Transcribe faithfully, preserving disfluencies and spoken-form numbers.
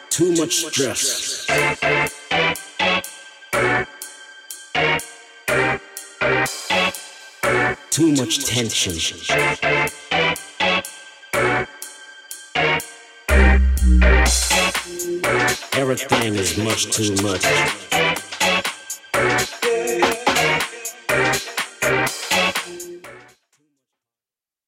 Too much stress. Too much tension. Everything is much too much.